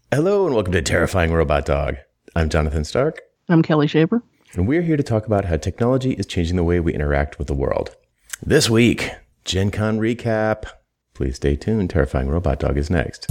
Hello and welcome to Terrifying Robot Dog. I'm Jonathan Stark. I'm Kelly Shaper. And we're here to talk about how technology is changing the way we interact with the world. This week, Gen Con recap. Please stay tuned. Terrifying Robot Dog is next.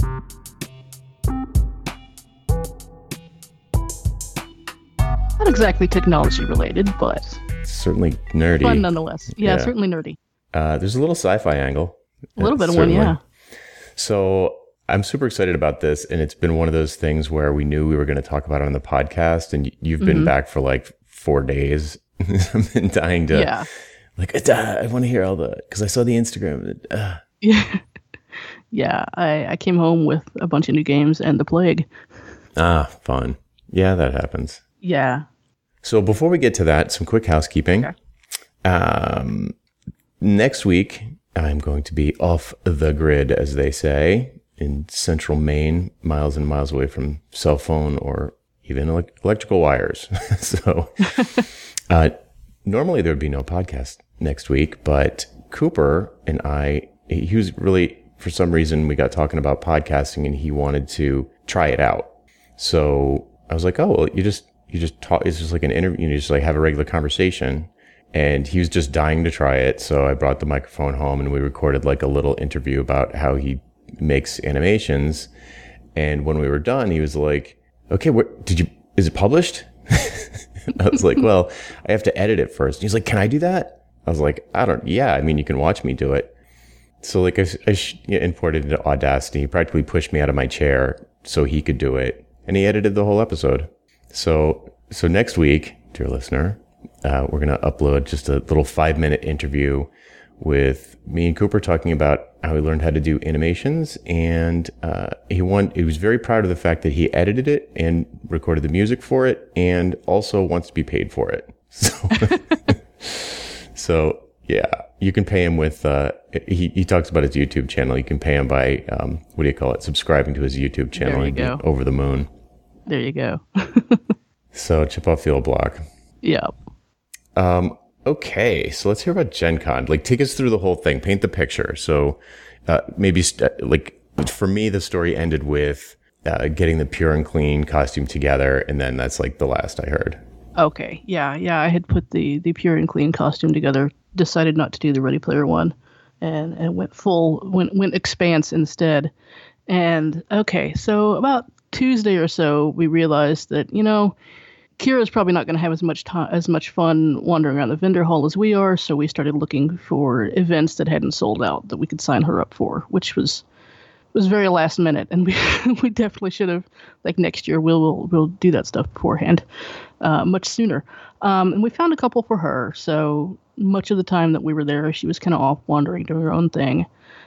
Not exactly technology related, but Certainly nerdy. fun nonetheless. Yeah, certainly nerdy. There's a little sci-fi angle. A little bit of Certainly. one, yeah. So I'm super excited about this, and it's been one of those things where we knew we were going to talk about it on the podcast, and you've been back for like 4 days. I've been dying to, I want to hear all because I saw the Instagram. Yeah. Yeah, I came home with a bunch of new games and The Plague. Fun. Yeah, that happens. Yeah. So before we get to that, some quick housekeeping. Okay. Next week, I'm going to be off the grid, as they say, in central Maine, miles and miles away from cell phone or even electrical wires. So normally there would be no podcast next week, but Cooper and he was really, for some reason, we got talking about podcasting and he wanted to try it out. So I was like, oh, well, you just talk. It's just like an interview. You just like have a regular conversation. And he was just dying to try it. So I brought the microphone home and we recorded like a little interview about how he makes animations. And when we were done, he was like, okay, is it published? I was like, well, I have to edit it first. He's like, can I do that? I was like, I mean, you can watch me do it. So like I imported it into Audacity. He practically pushed me out of my chair so he could do it. And he edited the whole episode. So next week, dear listener, we're going to upload just a little 5-minute interview with me and Cooper talking about how he learned how to do animations. And he was very proud of the fact that he edited it and recorded the music for it and also wants to be paid for it. So yeah, you can pay him with, he talks about his YouTube channel. You can pay him by, subscribing to his YouTube channel and get over the moon. There you go. So chip off the old block. Yeah. Okay, so let's hear about Gen Con. Like, take us through the whole thing. Paint the picture. So, maybe, for me, the story ended with getting the Pure and Clean costume together, and then that's, like, the last I heard. Okay. Yeah. I had put the Pure and Clean costume together, decided not to do the Ready Player One, and went Expanse instead. And, okay, so about Tuesday or so, we realized that, Kira's probably not going to have as much fun wandering around the vendor hall as we are, so we started looking for events that hadn't sold out that we could sign her up for, which was very last minute, and we definitely should have. Like next year, we'll do that stuff beforehand, much sooner. And we found a couple for her. So much of the time that we were there, she was kind of off wandering, doing her own thing.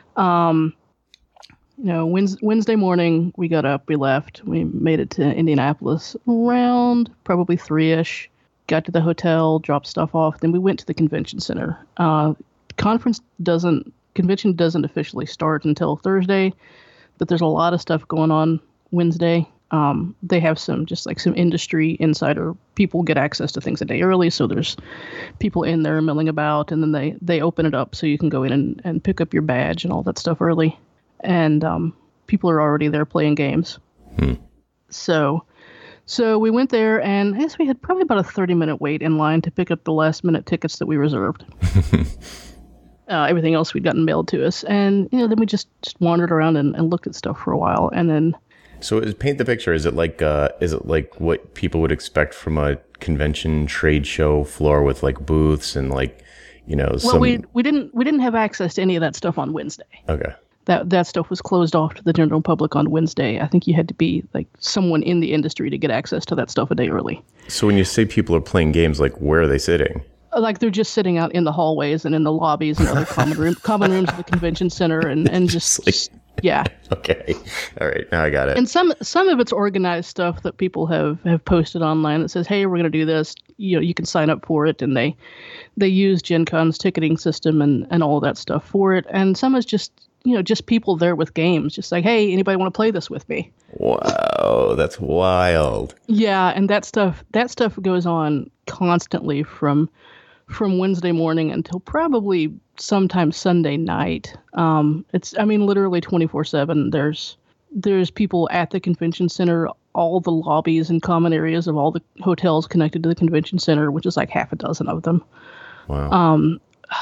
Wednesday morning, we got up, we left, we made it to Indianapolis around probably 3-ish, got to the hotel, dropped stuff off, then we went to the convention center. Convention doesn't officially start until Thursday, but there's a lot of stuff going on Wednesday. They have some industry insider people get access to things a day early, so there's people in there milling about, and then they open it up so you can go in and pick up your badge and all that stuff early. And people are already there playing games. So we went there, and I guess we had probably about a 30-minute wait in line to pick up the last-minute tickets that we reserved. Everything else we'd gotten mailed to us. And, then we just wandered around and looked at stuff for a while. And then... So paint the picture. Is it like what people would expect from a convention trade show floor with like booths and like, Well, we didn't have access to any of that stuff on Wednesday. Okay. That stuff was closed off to the general public on Wednesday. I think you had to be like someone in the industry to get access to that stuff a day early. So when you say people are playing games, like where are they sitting? Like they're just sitting out in the hallways and in the lobbies and other common rooms of the convention center and just yeah. Okay. All right. Now I got it. And some of it's organized stuff that people have posted online that says, hey, we're going to do this. You can sign up for it. And they use Gen Con's ticketing system and all that stuff for it. And some is just people there with games, just like, hey, anybody want to play this with me? Wow, that's wild. Yeah, and that stuff goes on constantly from Wednesday morning until probably sometime Sunday night. It's literally 24/7. there's people at the convention center, all the lobbies and common areas of all the hotels connected to the convention center, which is like half a dozen of them. Wow.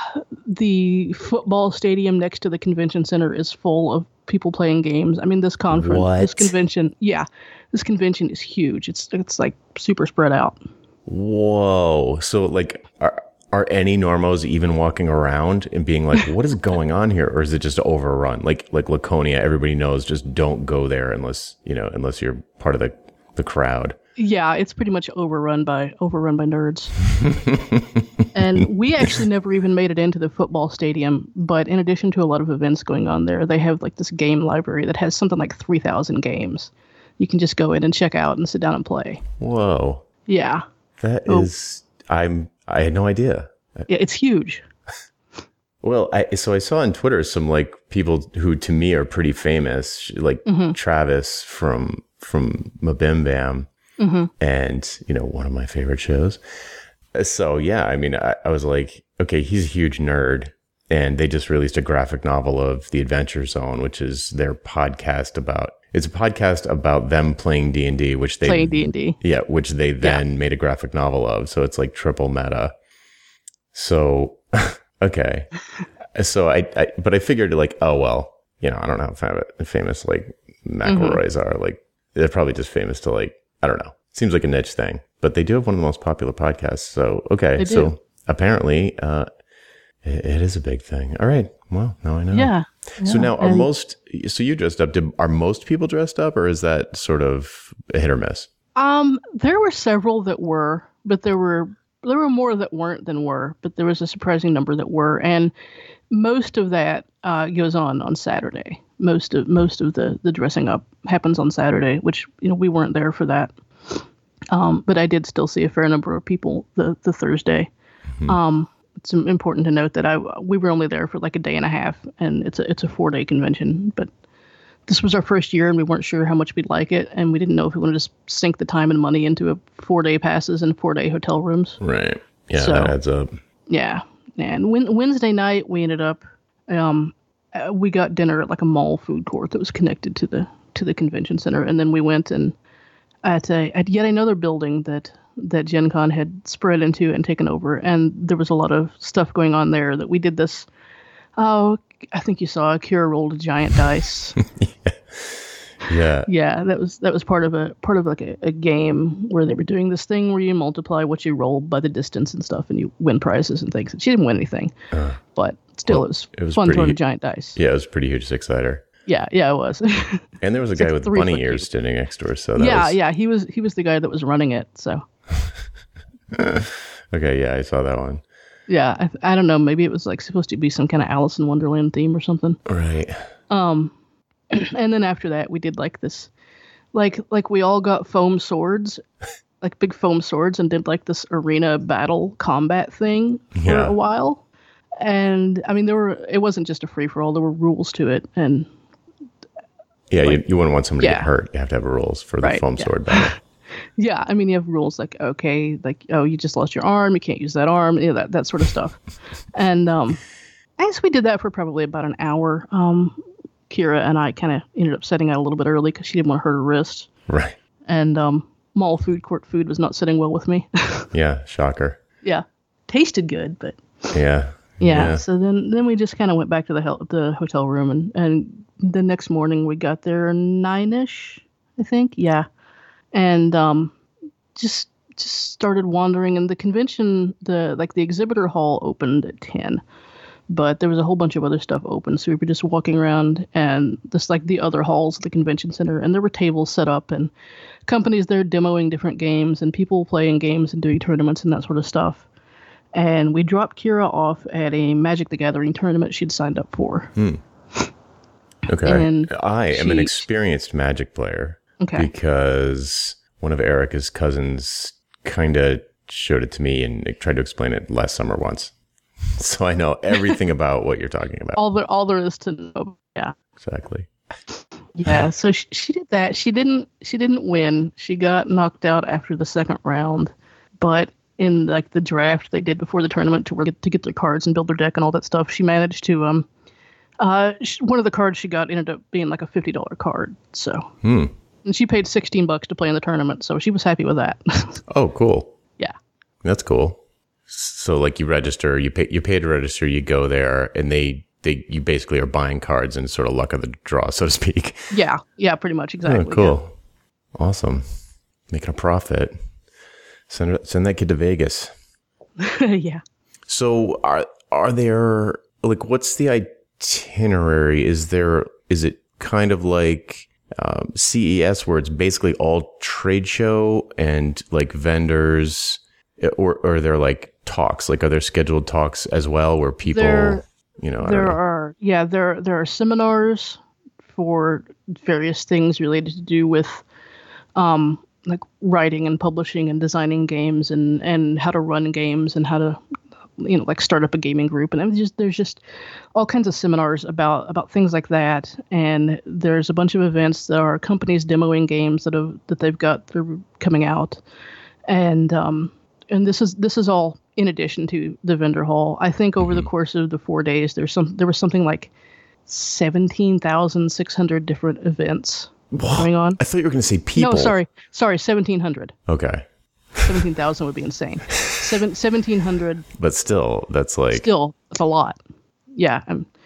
The football stadium next to the convention center is full of people playing games. I mean, this convention is huge. It's like super spread out. Whoa. So like, are any normos even walking around and being like, what is going on here? Or is it just overrun? Like Laconia, everybody knows, just don't go there unless you're part of the crowd. Yeah, it's pretty much overrun by nerds. And we actually never even made it into the football stadium, but in addition to a lot of events going on there, they have like this game library that has something like 3,000 games. You can just go in and check out and sit down and play. Whoa. Yeah. That is, I had no idea. Yeah, it's huge. Well, I saw on Twitter some like people who to me are pretty famous, like Travis from Mabim Bam, and one of my favorite shows. So yeah, I mean, I was like, okay, he's a huge nerd, and they just released a graphic novel of The Adventure Zone, which is their podcast about. It's a podcast about them playing D&D, which they then made a graphic novel of. So it's like triple meta. So, okay. So but I figured like, oh, well, I don't know how famous like McElroys are. Like, they're probably just famous to like, I don't know. Seems like a niche thing, but they do have one of the most popular podcasts. So, okay. So apparently, it is a big thing. All right. Well, now I know. Yeah. So now so you dressed up. Are most people dressed up, or is that sort of a hit or miss? There were several that were, but there were more that weren't than were, but there was a surprising number that were. And most of that goes on Saturday. Most of the dressing up happens on Saturday, which, we weren't there for that. But I did still see a fair number of people the Thursday. It's important to note that we were only there for like a day and a half, and it's a 4-day convention. But this was our first year, and we weren't sure how much we'd like it, and we didn't know if we wanted to just sink the time and money into 4-day passes and 4-day hotel rooms. Right. Yeah, so, that adds up. Yeah. And Wednesday night, we ended up we got dinner at like a mall food court that was connected to the convention center, and then we went and at yet another building that Gen Con had spread into and taken over, and there was a lot of stuff going on there that we did this. Oh, I think you saw Kira rolled a giant dice. Yeah. Yeah, that was part of like a game where they were doing this thing where you multiply what you roll by the distance and stuff, and you win prizes and things. She didn't win anything, but still, it was fun throwing a giant dice. Yeah, it was a pretty huge six-sider. Yeah, it was. And there was a guy with bunny ears standing next to her. So he was the guy that was running it. So. Okay, yeah, I saw that one. Yeah, I don't know. Maybe it was like supposed to be some kind of Alice in Wonderland theme or something. Right. And then after that, we did like this, like we all got foam swords, like big foam swords, and did like this arena battle combat thing for a while. And I mean, it wasn't just a free for all. There were rules to it, and yeah, you wouldn't want somebody to get hurt. You have to have rules for the foam sword battle. Yeah, I mean, you have rules like, okay, like, oh, you just lost your arm, you can't use that arm, that sort of stuff. And I guess we did that for probably about an hour. Kira and I kind of ended up setting out a little bit early because she didn't want to hurt her wrist. Right. And mall food court food was not sitting well with me. Yeah, shocker. Yeah, tasted good, but... Yeah. So then we just kind of went back to the hotel room, and the next morning we got there 9-ish, I think. Yeah. And just started wandering, and the convention, the exhibitor hall opened at 10, but there was a whole bunch of other stuff open, so we were just walking around and just like the other halls of the convention center, and there were tables set up and companies there demoing different games and people playing games and doing tournaments and that sort of stuff. And we dropped Kira off at a Magic the Gathering tournament she'd signed up for. Okay. And I am an experienced Magic player. Okay. Because one of Erica's cousins kind of showed it to me and tried to explain it last summer once. So I know everything about what you're talking about. All there is to know. Yeah. Exactly. Yeah. So she did that. She didn't win. She got knocked out after the second round. But in like the draft they did before the tournament to get their cards and build their deck and all that stuff, she managed to One of the cards she got ended up being like a $50 card. So, Hmm. and she paid $16 to play in the tournament, so she was happy with that. Oh, cool. Yeah. That's cool. So like you register, you pay to register, you go there, and you basically are buying cards and sort of luck of the draw, so to speak. Yeah, pretty much, exactly. Oh, cool. Awesome. Making a profit. Send that kid to Vegas. Yeah. So are there, like, what's the itinerary? Is it kind of like CES where it's basically all trade show and like vendors, or are there like talks? Like, are there scheduled talks as well where people, I don't know. There are seminars for various things related to do with like writing and publishing and designing games and how to run games and how to like start up a gaming group, and there's just all kinds of seminars about things like that. And there's a bunch of events that are companies demoing games that they've got through coming out, and this is all in addition to the vendor hall. I think over the course of the 4 days, there was something like 17,600 different events going on. I thought you were going to say people. No, sorry, 1,700. Okay. 17,000 would be insane. 1,700. But still, that's a lot. Yeah,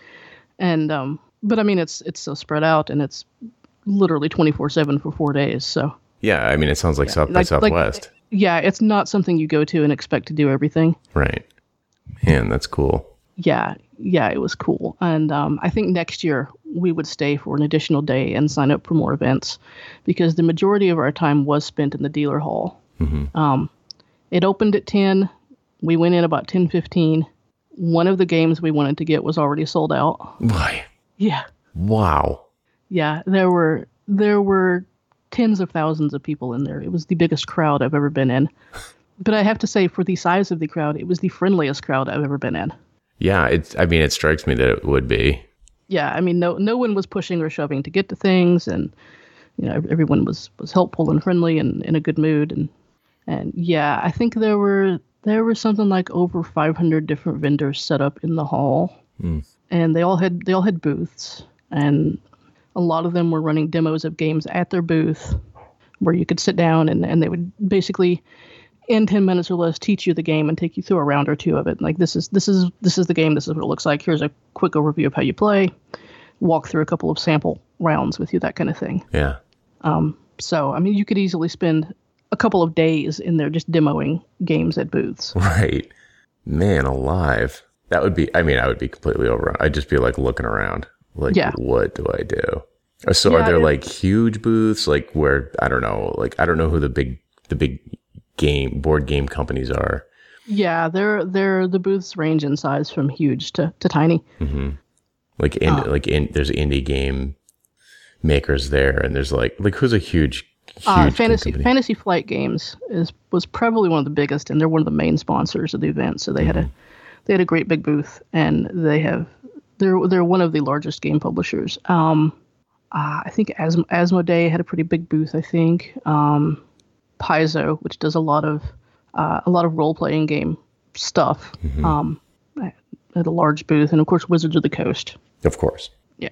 but I mean, it's so spread out, and it's literally 24/7 for 4 days. So yeah, I mean, it sounds like South by Southwest. Yeah, it's not something you go to and expect to do everything. Right. Man, that's cool. Yeah, it was cool. And I think next year we would stay for an additional day and sign up for more events, because the majority of our time was spent in the dealer hall. Mm-hmm. It opened at 10. We went in about 10:15. One of the games we wanted to get was already sold out. Why? Yeah. Wow. Yeah, there were tens of thousands of people in there. It was the biggest crowd I've ever been in. But I have to say, for the size of the crowd, it was the friendliest crowd I've ever been in. Yeah, it strikes me that it would be. Yeah, I mean, no one was pushing or shoving to get to things, and everyone was helpful and friendly and in a good mood, and yeah, I think there were something like over 500 different vendors set up in the hall, and they all had booths, and a lot of them were running demos of games at their booth, where you could sit down and they would basically, in 10 minutes or less, teach you the game and take you through a round or two of it. Like, this is the game. This is what it looks like. Here's a quick overview of how you play. Walk through a couple of sample rounds with you, that kind of thing. Yeah. So, I mean, you could easily spend a couple of days in there just demoing games at booths. Right. Man alive. That would be, I would be completely overrun. I'd just be like looking around. Like, what do I do? So are there like huge booths, like where, I don't know who the big board game companies are. Yeah, the booths range in size from huge to tiny. Mm-hmm. There's indie game makers there, and there's like who's a huge Fantasy Flight Games was probably one of the biggest, and they're one of the main sponsors of the event. So they had a great big booth, and they're one of the largest game publishers. I think Asmodee had a pretty big booth. I think Paizo, which does a lot of role playing game stuff, had a large booth, and of course Wizards of the Coast. Of course. Yeah.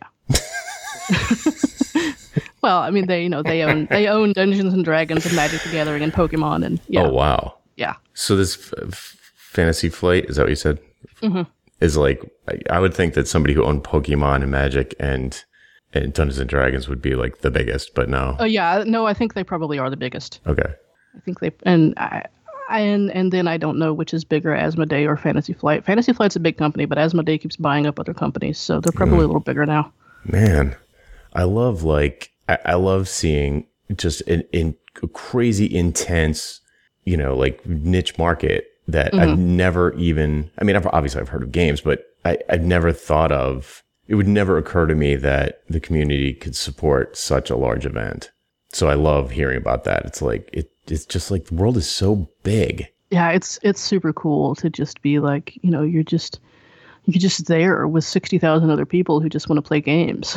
Well, I mean, they own Dungeons and Dragons and Magic the Gathering and Pokemon, and yeah. Oh wow. Yeah. So this Fantasy Flight, is that what you said? Mm-hmm. Is like, I would think that somebody who owned Pokemon and Magic and Dungeons and Dragons would be like the biggest, but no. Oh yeah, no, I think they probably are the biggest. Okay. I think they, and then I don't know which is bigger, Asmodee or Fantasy Flight. Fantasy Flight's a big company, but Asmodee keeps buying up other companies, so they're probably a little bigger now. Man, I love seeing just in crazy intense, like niche market that I've never even, I've heard of games, but I've never thought of, it would never occur to me that the community could support such a large event. So I love hearing about that. It's like, it's just like the world is so big. Yeah, it's super cool to just be like, you're just there with 60,000 other people who just want to play games.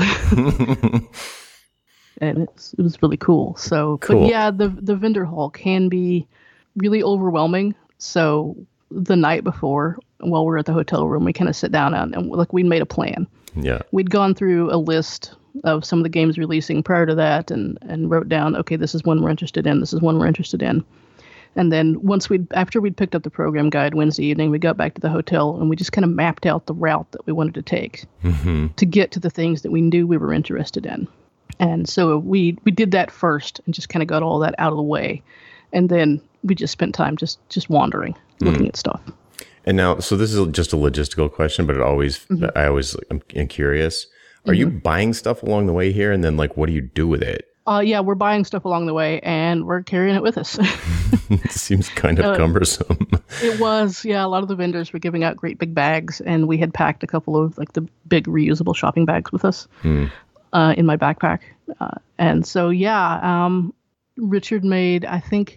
And it was really cool. So, cool. But yeah, the vendor hall can be really overwhelming. So the night before, while we're at the hotel room, we kind of sit down and like we made a plan. Yeah. We'd gone through a list of some of the games releasing prior to that and wrote down, okay, this is one we're interested in. This is one we're interested in. And then after we'd picked up the program guide Wednesday evening, we got back to the hotel and we just kind of mapped out the route that we wanted to take to get to the things that we knew we were interested in. And so we did that first and just kind of got all that out of the way. And then we just spent time just wandering, looking at stuff. And now, so this is just a logistical question, but I'm curious. Are you buying stuff along the way here? And then like, what do you do with it? Yeah, we're buying stuff along the way and we're carrying it with us. It seems kind of cumbersome. It was, yeah. A lot of the vendors were giving out great big bags, and we had packed a couple of like the big reusable shopping bags with us in my backpack. And so, Richard made, I think,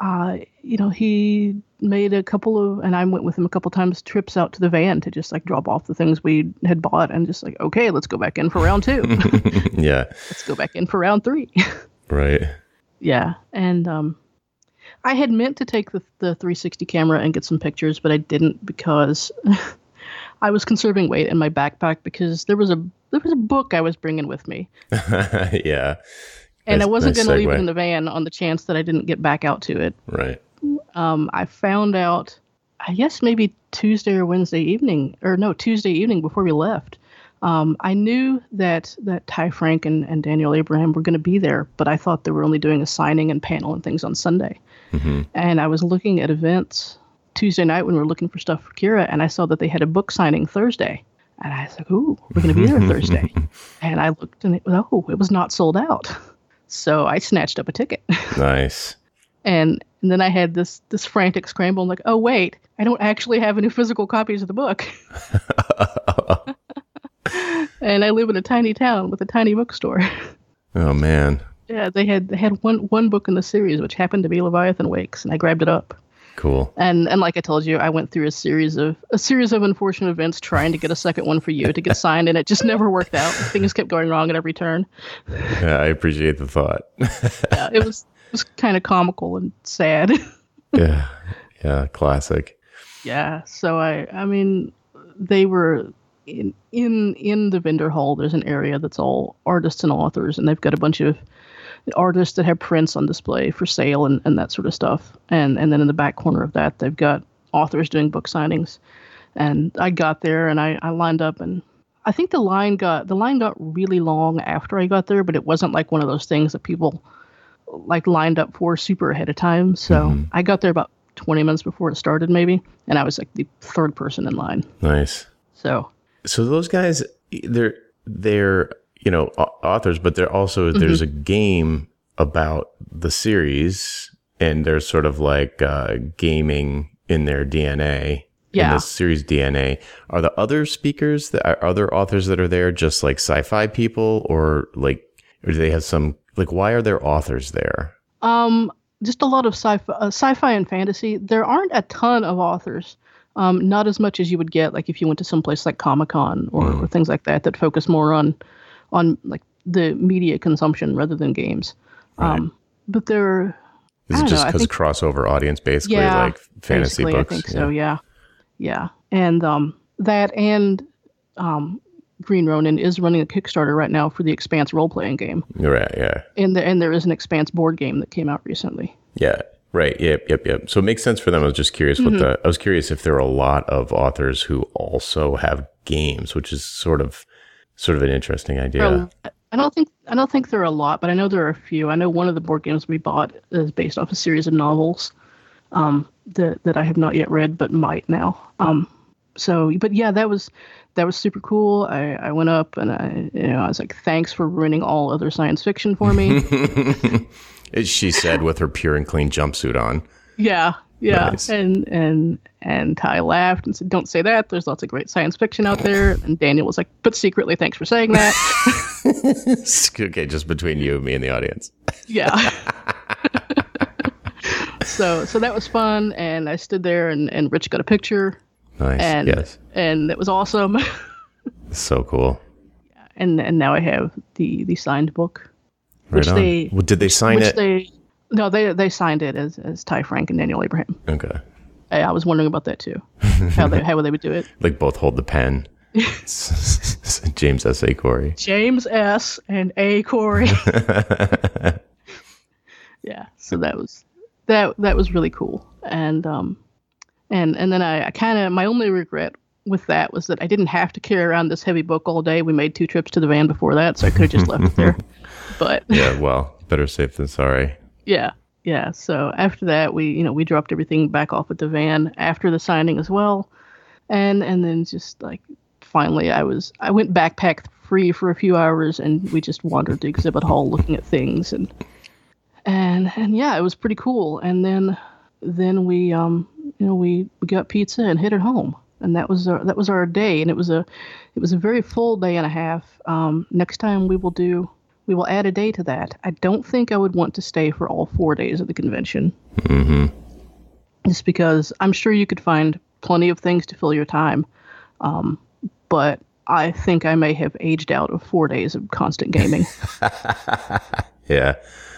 he made a couple of, and I went with him a couple times, trips out to the van to just like drop off the things we had bought and just like, okay, let's go back in for round 2. Yeah. Let's go back in for round 3. Right. Yeah. And I had meant to take the 360 camera and get some pictures, but I didn't because I was conserving weight in my backpack because there was a book I was bringing with me. Yeah. And I wasn't going to leave it in the van on the chance that I didn't get back out to it. Right. I found out, I guess maybe Tuesday evening before we left. I knew that Ty Frank and Daniel Abraham were going to be there, but I thought they were only doing a signing and panel and things on Sunday. And I was looking at events Tuesday night when we were looking for stuff for Kira, and I saw that they had a book signing Thursday. And I was like, ooh, we're going to be there Thursday. And I looked and it was not sold out. So I snatched up a ticket. Nice. And then I had this frantic scramble. I'm like, oh, wait, I don't actually have any physical copies of the book. And I live in a tiny town with a tiny bookstore. Oh, man. Yeah, they had one book in the series, which happened to be Leviathan Wakes, and I grabbed it up. Cool. And like I told you, I went through a series of unfortunate events trying to get a second one for you to get signed, and it just never worked out. Things kept going wrong at every turn. Yeah, I appreciate the thought. Yeah, it was kind of comical and sad. Yeah, classic. Yeah, so I mean, they were in the vendor hall. There's an area that's all artists and authors, and they've got a bunch of artists that have prints on display for sale and that sort of stuff. And then in the back corner of that, they've got authors doing book signings. And I got there and I lined up, and I think the line got really long after I got there, but it wasn't like one of those things that people like lined up for super ahead of time. So I got there about 20 minutes before it started maybe, and I was like the third person in line. Nice. So those guys, they're authors, but they're also there's a game about the series, and there's sort of like gaming in their DNA. In the series DNA. Are the other speakers, are other authors that are there just like sci-fi people, or do they have some, like, why are there authors there? Just a lot of sci-fi and fantasy. There aren't a ton of authors. Not as much as you would get like if you went to some place like Comic-Con or things like that focus more on like the media consumption rather than games. Right. But there, is it just because crossover audience, basically, like fantasy books? I think so. Yeah. And that and Green Ronin is running a Kickstarter right now for the Expanse role-playing game. Right. Yeah. And there is an Expanse board game that came out recently. Yeah. Right. Yep. So it makes sense for them. I was just curious I was curious if there are a lot of authors who also have games, which is sort of an interesting idea. I don't think there are a lot, but I know there are a few. I know one of the board games we bought is based off a series of novels that I have not yet read, but might now. But yeah, that was super cool. I went up and I was like, thanks for ruining all other science fiction for me. She said with her pure and clean jumpsuit on. Yeah. Nice. And Ty laughed and said, don't say that. There's lots of great science fiction out there. And Daniel was like, but secretly, thanks for saying that. Okay, just between you and me and the audience. Yeah. So that was fun, and I stood there and Rich got a picture. Nice. And it was awesome. So cool. And now I have the signed book. Right on. Did they sign it? They signed it as Ty Frank and Daniel Abraham. Okay. Hey, I was wondering about that too. How would they would do it? Like both hold the pen. James S. A. Corey. James S. and A. Corey. Yeah, so that was really cool. And then I kind of, my only regret with that was that I didn't have to carry around this heavy book all day. We made 2 trips to the van before that, so I could have just left it there. But yeah, well, better safe than sorry. Yeah. So after that, we dropped everything back off at the van after the signing as well, and then just like finally, I went backpack free for a few hours, and we just wandered the exhibit hall looking at things, and yeah, it was pretty cool. And then we got pizza and headed home, and that was our day, and it was a very full day and a half. Next time we will add a day to that. I don't think I would want to stay for all 4 days of the convention. Mm-hmm. Just because I'm sure you could find plenty of things to fill your time. But I think I may have aged out of 4 days of constant gaming. Yeah,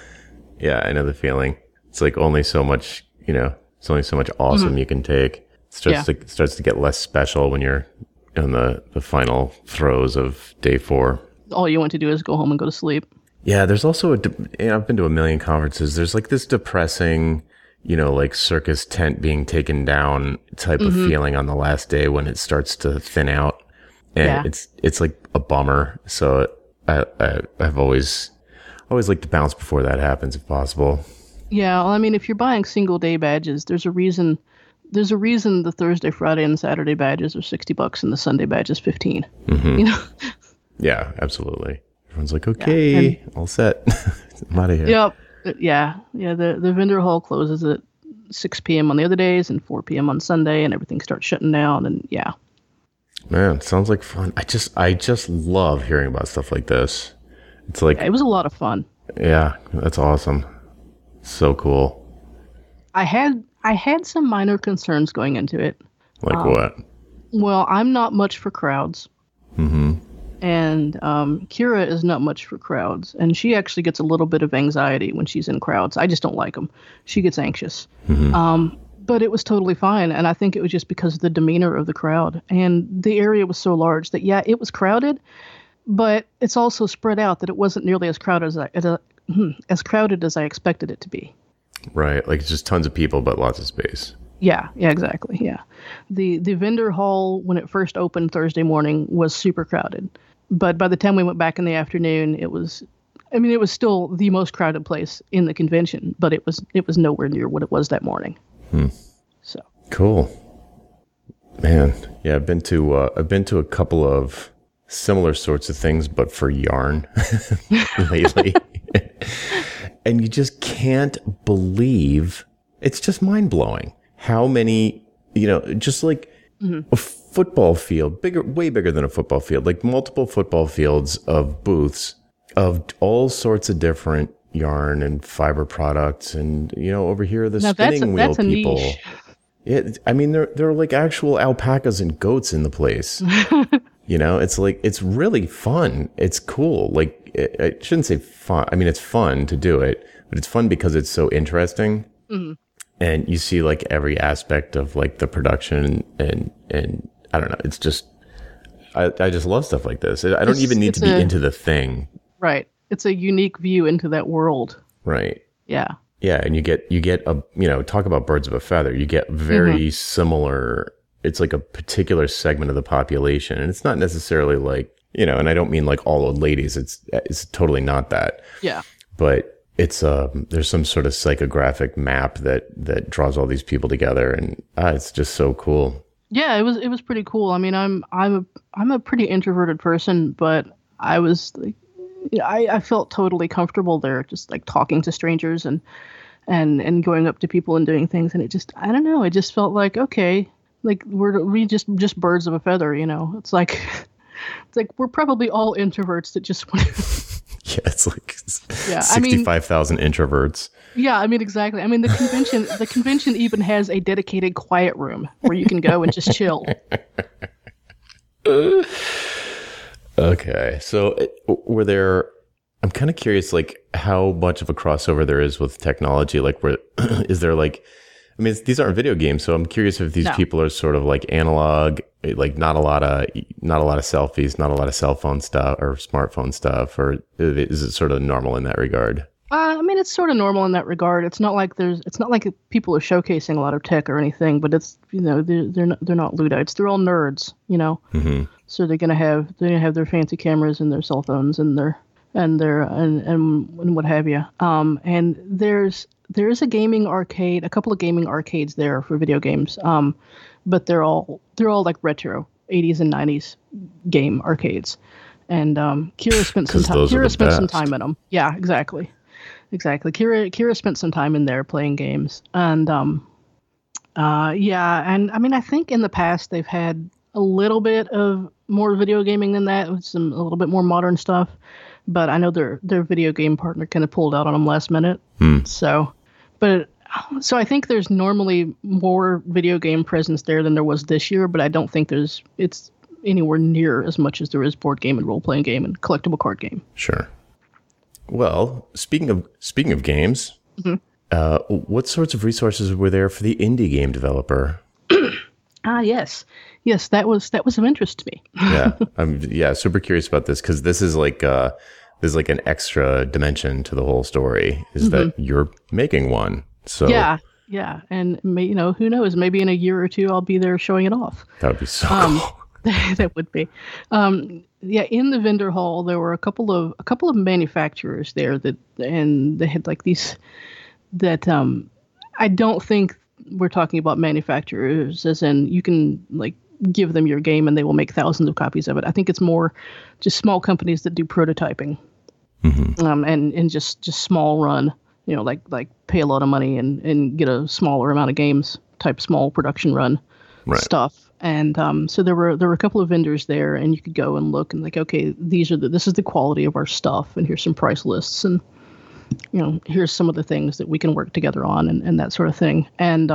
I know the feeling. It's like only so much, it's only so much awesome you can take. It starts to get less special when you're in the final throes of day 4. All you want to do is go home and go to sleep. Yeah, there's also I've been to a million conferences. There's like this depressing, like circus tent being taken down type of feeling on the last day when it starts to thin out, and it's like a bummer. So I've always like to bounce before that happens if possible. Yeah, well, I mean, if you're buying single day badges, there's a reason the Thursday, Friday, and Saturday badges are $60 and the Sunday badge is $15. Mm-hmm. Yeah, absolutely. Everyone's like, okay, all set. I'm out of here. Yep. Yeah. The vendor hall closes at 6 p.m. on the other days and 4 p.m. on Sunday, and everything starts shutting down. And yeah. Man, sounds like fun. I just love hearing about stuff like this. It's like it was a lot of fun. Yeah, that's awesome. So cool. I had some minor concerns going into it. Like what? Well, I'm not much for crowds. Mm-hmm. And Kira is not much for crowds, and she actually gets a little bit of anxiety when she's in crowds. I just don't like them. She gets anxious. Mm-hmm. But it was totally fine, and I think it was just because of the demeanor of the crowd. And the area was so large that, yeah, it was crowded, but it's also spread out that it wasn't nearly as crowded as I expected it to be. Right, like just tons of people, but lots of space. Yeah, exactly. Yeah. The vendor hall, when it first opened Thursday morning, was super crowded. But by the time we went back in the afternoon, it was still the most crowded place in the convention, but it was nowhere near what it was that morning. So cool. Man, yeah, I've been to a couple of similar sorts of things, but for yarn lately. And you just can't believe, it's just mind blowing. How many, just like a football field, way bigger than a football field, like multiple football fields of booths of all sorts of different yarn and fiber products. And, over here, the spinning wheel people. Niche. Yeah, I mean, there are like actual alpacas and goats in the place. It's like, it's really fun. It's cool. Like, I shouldn't say fun. I mean, it's fun to do it, but it's fun because it's so interesting. Mm-hmm. And you see like every aspect of like the production and I don't know. It's just, I just love stuff like this. I don't even need to be into the thing. Right. It's a unique view into that world. Right. Yeah. Yeah. And you get talk about birds of a feather. You get very similar. It's like a particular segment of the population. And it's not necessarily like, and I don't mean like all old ladies. It's totally not that. Yeah. But it's there's some sort of psychographic map that draws all these people together, and it's just so cool. Yeah, it was pretty cool. I mean, I'm a pretty introverted person, but I was like, I felt totally comfortable there, just like talking to strangers and going up to people and doing things, and it just, I don't know, it just felt like, okay, like we just birds of a feather, It's like we're probably all introverts that just want to. Yeah, it's like 65,000 introverts. Yeah, I mean, exactly. I mean, the convention even has a dedicated quiet room where you can go and just chill. Okay, so I'm kind of curious, like, how much of a crossover there is with technology. Like, is there like I mean, these aren't video games, so I'm curious if these No. people are sort of like analog, like not a lot of selfies, not a lot of cell phone stuff or smartphone stuff, or is it sort of normal in that regard? I mean, it's sort of normal in that regard. It's not like people are showcasing a lot of tech or anything, but it's, they're not Luddites. They're all nerds, Mm-hmm. So they're gonna have their fancy cameras and their cell phones and and what have you. And there is a gaming arcade, a couple of gaming arcades there for video games. But they're all like retro 80s and 90s game arcades. And Kira spent some time. Kira spent some time in them. Yeah, exactly. Kira spent some time in there playing games, and yeah, and I mean, I think in the past they've had a little bit of more video gaming than that, with a little bit more modern stuff. But I know their video game partner kind of pulled out on them last minute. So I think there's normally more video game presence there than there was this year, but I don't think it's anywhere near as much as there is board game and role playing game and collectible card game. Sure. Well, speaking of games, what sorts of resources were there for the indie game developer? Yes, that was of interest to me. Yeah, I'm super curious about this, because this is like an extra dimension to the whole story. Is that you're making one? So yeah, and who knows? Maybe in a year or two, I'll be there showing it off. That would be so cool. That would be. Yeah, in the vendor hall there were a couple of manufacturers there and they had like these that I don't think we're talking about manufacturers as in you can like give them your game and they will make thousands of copies of it. I think it's more just small companies that do prototyping. And just small run, like pay a lot of money and get a smaller amount of games type small production run stuff. And so there were a couple of vendors there, and you could go and look and like, okay, this is the quality of our stuff, and here's some price lists, and here's some of the things that we can work together on, and that sort of thing. And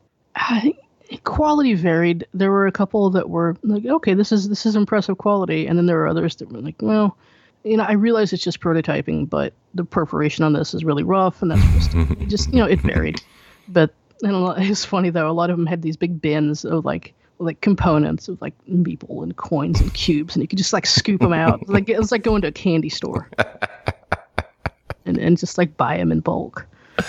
quality varied. There were a couple that were like, okay, this is impressive quality, and then there were others that were like, well, I realize it's just prototyping, but the perforation on this is really rough, and that's just it varied. But it's funny though, a lot of them had these big bins of like components of like meeple and coins and cubes, and you could just like scoop them out. It was like going to a candy store and just like buy them in bulk.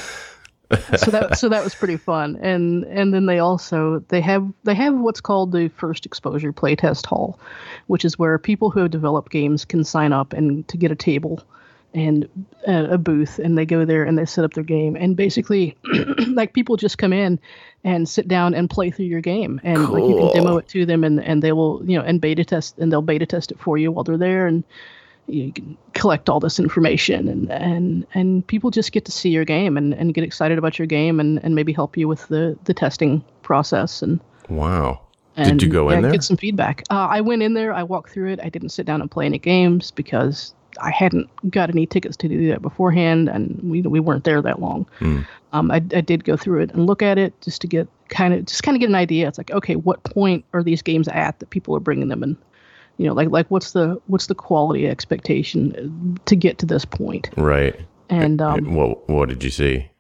So that was pretty fun. And then they have what's called the First Exposure Playtest Hall, which is where people who have developed games can sign up and to get a table and a booth, and they go there and they set up their game, and basically like people just come in and sit down and play through your game, and cool. Like you can demo it to them, and they will and beta test, and they'll beta test it for you while they're there, and you can collect all this information, and people just get to see your game and get excited about your game, and maybe help you with the testing process. And wow. Did you go in there? Get some feedback. I went in there. I walked through it. I didn't sit down and play any games because I hadn't got any tickets to do that beforehand, and we weren't there that long. I did go through it and look at it just to get kind of get an idea. It's like, okay, what point are these games at that people are bringing them in? Like what's the quality expectation to get to this point? Right. And what did you see?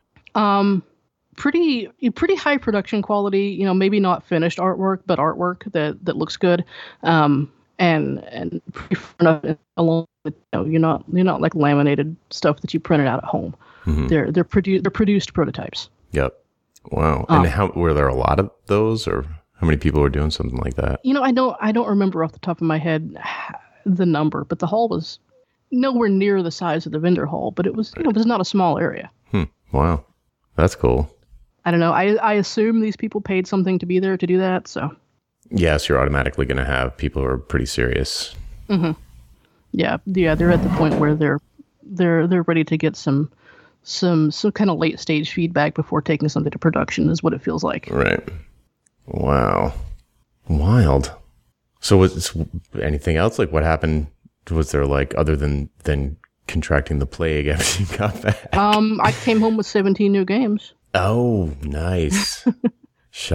Pretty high production quality. Maybe not finished artwork, but artwork that looks good. And pretty far enough along with, you're not like laminated stuff that you printed out at home. They're produced prototypes. Yep. Wow. And were there a lot of those, or how many people were doing something like that? I don't remember off the top of my head the number, but the hall was nowhere near the size of the vendor hall, but it was it was not a small area. Wow. That's cool. I don't know. I assume these people paid something to be there to do that, so. Yes, you're automatically going to have people who are pretty serious. Yeah, they're at the point where they're ready to get some kind of late stage feedback before taking something to production, is what it feels like. Right. Wow. Wild. So was anything else? Like, what happened? Was there like, other than contracting the plague after you got back? I came home with 17 new games. Oh, nice.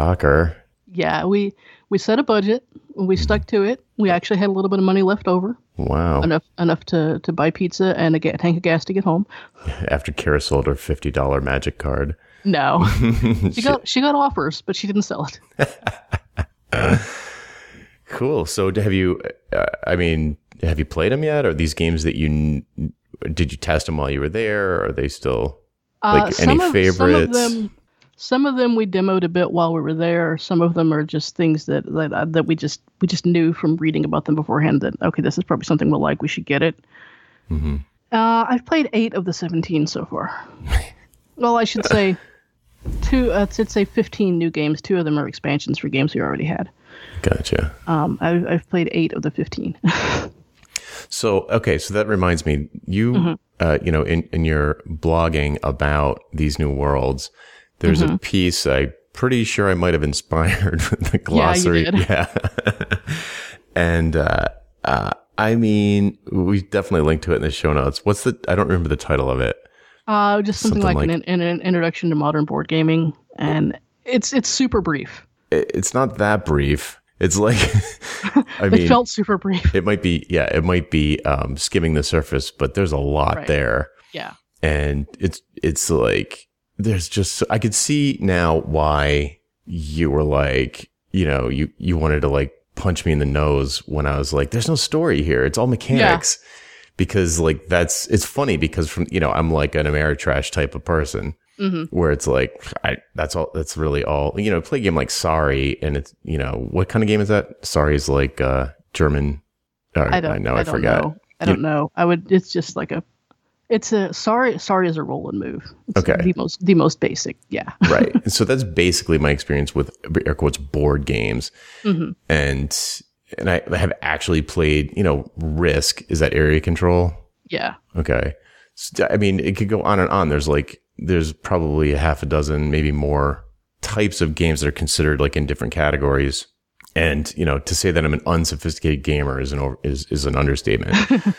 Shocker. Yeah, we set a budget. We stuck to it. We actually had a little bit of money left over. Wow. enough to buy pizza and a tank of gas to get home. After Kara sold her $50 magic card. No, she got offers, but she didn't sell it. Cool. So have you played them yet? Are these games that did you test them while you were there? Or are they still any favorites? Some of them we demoed a bit while we were there. Some of them are just things that we just knew from reading about them beforehand that, okay, this is probably something we'll like. We should get it. Mm-hmm. I've played 8 of the 17 so far. Well, I should say 15 new games. 2 of them are expansions for games we already had. Gotcha. I've played 8 of the 15. So that reminds me, you, in your blogging about these new worlds, there's a piece I'm pretty sure I might have inspired with the glossary. Yeah, you did. Yeah. And, we definitely linked to it in the show notes. I don't remember the title of it. Just something like an introduction to modern board gaming. And it's super brief. It's not that brief. It's like, it felt super brief. It might be skimming the surface, but there's a lot there. Yeah. And it's like, there's just, I could see now why you were like, you wanted to like punch me in the nose when I was like, there's no story here. It's all mechanics. Yeah. Because like, it's funny because I'm like an Ameritrash type of person. Mm-hmm. Where it's like, that's really all, play a game like Sorry, and it's, what kind of game is that? Sorry is like, German. I forgot. I don't know. It's just like Sorry is a roll and move. It's okay. The most basic. Yeah. Right. And so that's basically my experience with air quotes board games. Mm-hmm. And I have actually played, Risk. Is that area control? Yeah. Okay. So, it could go on and on. There's probably a half a dozen, maybe more types of games that are considered like in different categories. And, to say that I'm an unsophisticated gamer is an understatement.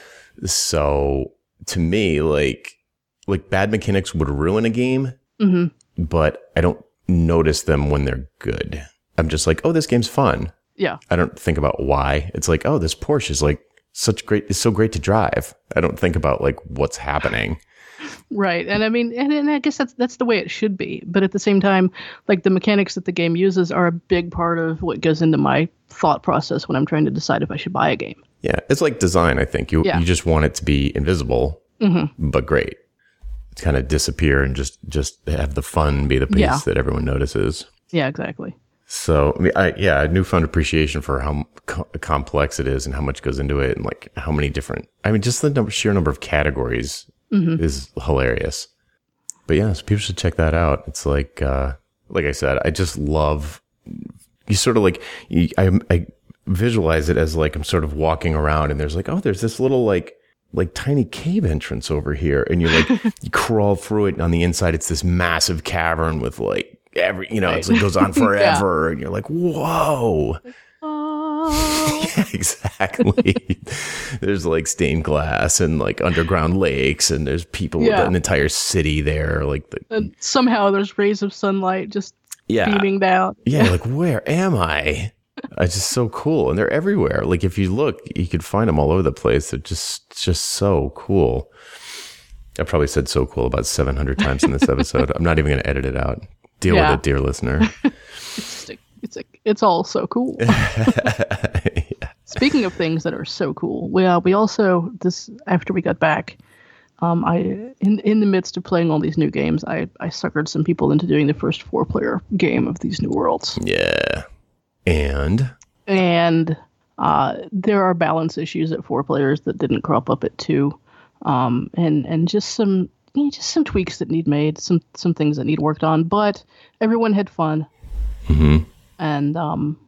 So to me, like bad mechanics would ruin a game, but I don't notice them when they're good. I'm just like, oh, this game's fun. Yeah. I don't think about why. It's like, oh, this Porsche is like it's so great to drive. I don't think about like what's happening. Right. And and I guess that's the way it should be. But at the same time, like the mechanics that the game uses are a big part of what goes into my thought process when I'm trying to decide if I should buy a game. Yeah. It's like design, I think. You just want it to be invisible, but great. It's kind of disappear and just have the fun be the piece that everyone notices. Yeah, exactly. So, a newfound appreciation for how complex it is and how much goes into it and like how many different, just the sheer number of categories is hilarious. But yeah, so people should check that out. It's like I said, I just love, you sort of like, I visualize it as like I'm sort of walking around and there's like, oh, there's this little like tiny cave entrance over here. And you're like, you crawl through it and on the inside, it's this massive cavern with like, it's like goes on forever, and you're like, whoa. Yeah, exactly. There's like stained glass and like underground lakes, and there's people with an entire city there. And somehow there's rays of sunlight just beaming down. Yeah, like where am I? It's just so cool, and they're everywhere. Like if you look, you could find them all over the place. They're just so cool. I probably said so cool about 700 times in this episode. I'm not even going to edit it out. Deal with it, dear listener. It's all so cool. Speaking of things that are so cool, we also after we got back, in the midst of playing all these new games, I suckered some people into doing the first 4-player game of these new worlds. Yeah, and there are balance issues at 4 players that didn't crop up at 2, and just some tweaks that need made, some things that need worked on, but everyone had fun. Mm-hmm. And,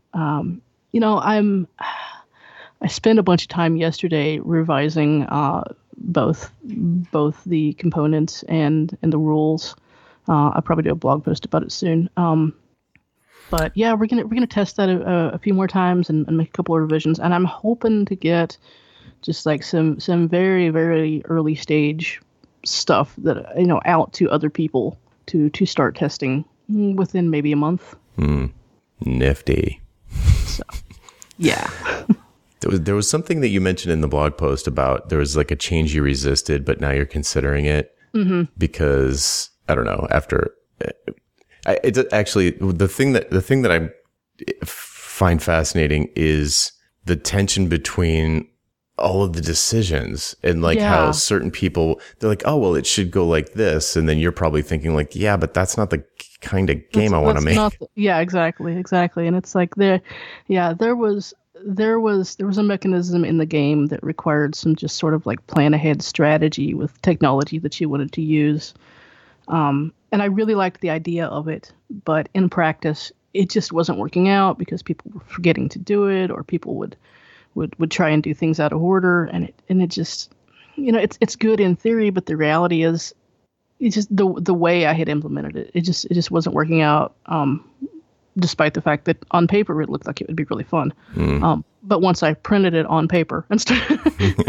I spent a bunch of time yesterday revising, both the components and the rules. I'll probably do a blog post about it soon. But yeah, we're gonna test that a few more times and make a couple of revisions. And I'm hoping to get just like some very, very early stage stuff that out to other people to start testing within maybe a month. Nifty. So yeah. There was something that you mentioned in the blog post about there was like a change you resisted, but now you're considering it because I don't know. After it's actually the thing that I find fascinating is the tension between all of the decisions and like how certain people, they're like, oh, well, it should go like this. And then you're probably thinking like, yeah, but that's not the kind of game I want to make. Exactly. And it's like there was a mechanism in the game that required some just sort of like plan ahead strategy with technology that you wanted to use. And I really liked the idea of it, but in practice, it just wasn't working out because people were forgetting to do it, or people would try and do things out of order, and it just, it's good in theory, but the reality is, it's just the way I had implemented it. It just wasn't working out. Despite the fact that on paper it looked like it would be really fun, but once I printed it on paper and started,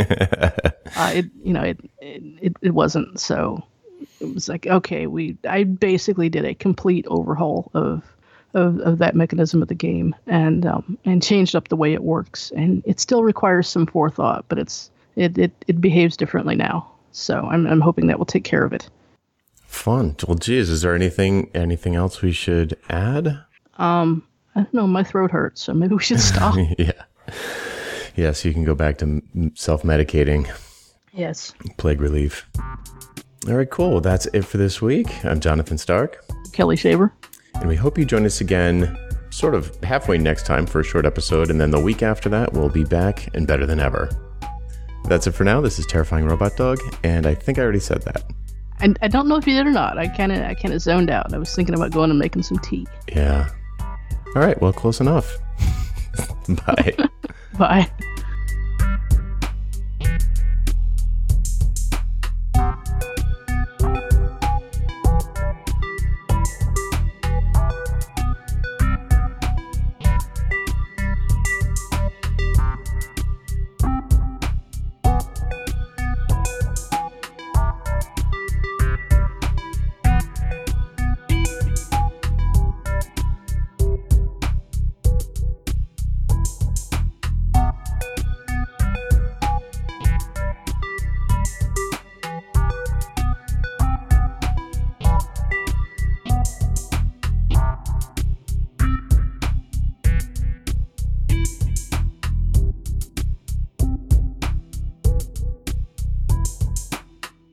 it wasn't. So it was like, okay, I basically did a complete overhaul of that mechanism of the game and changed up the way it works. And it still requires some forethought, but it behaves differently now. So I'm hoping that will take care of it. Fun. Well, geez, is there anything else we should add? I don't know. My throat hurts, so maybe we should stop. Yeah. So you can go back to self-medicating. Yes. Plague relief. All right, cool. Well, that's it for this week. I'm Jonathan Stark. Kelly Shaver. And we hope you join us again sort of halfway next time for a short episode. And then the week after that, we'll be back and better than ever. That's it for now. This is Terrifying Robot Dog. And I think I already said that. I don't know if you did or not. I kind of zoned out. I was thinking about going and making some tea. Yeah. All right. Well, close enough. Bye. Bye.